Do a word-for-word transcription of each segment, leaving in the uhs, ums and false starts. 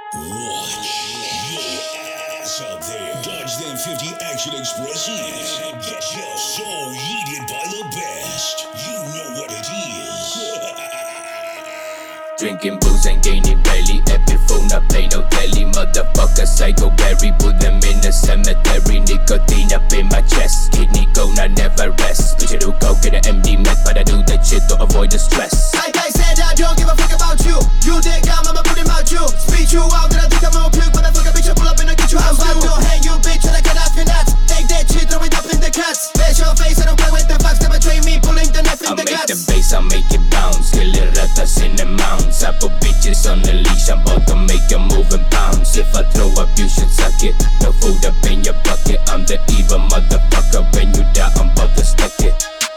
Watch your ass up there. Dodge them fifty Action Expresses and get your soul yeeted by the best. You know what it is. Drinking booze and gaining belly. Epiphone, I play no telly. Motherfucker, psycho berry. Put them in the cemetery. Nicotine up in my chest. Kidney cone, I never rest. Bitch, I do coke and an M D meth, but I do that shit to avoid the stress. Like I said, I don't give a fuck about you. You think I'm, I'ma put him out you. Speak you out, then I think I'm gonna puke. Motherfucker, bitch, I pull up and I get you house. I'm about to hang you, bitch, and I cut off your nuts. Take that shit, throw it up in the cuts. Face your face, I don't play with the fucks that betray me. Pulling the knife in I the make guts. the bass, I make it bounce. Kill it, ratas in the mounds. I put bitches on the leash, I'm about to make you move and bounce. If I throw up, you should suck it. No food up in your bucket. I'm the evil motherfucker. When you die, I'm about to stack it.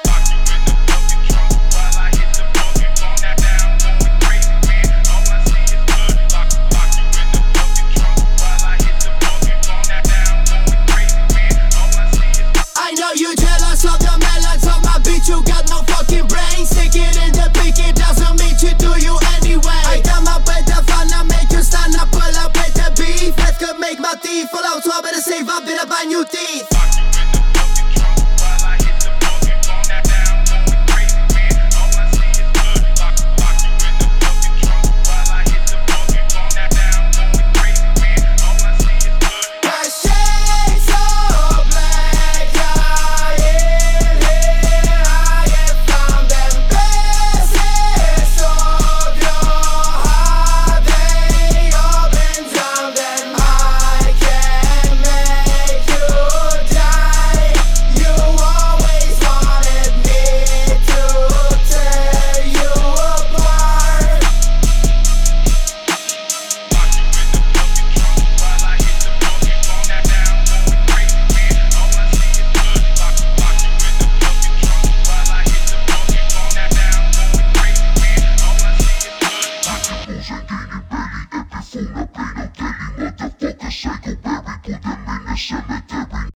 I know you jealous of the melons of my bitch. You got no fucking brain. Stick it in the pick, it doesn't mean to do you anyway. I come up with the fun, I make you stand up, pull up with the beef. That could make my teeth fall out, so I better save up, better buy new teeth.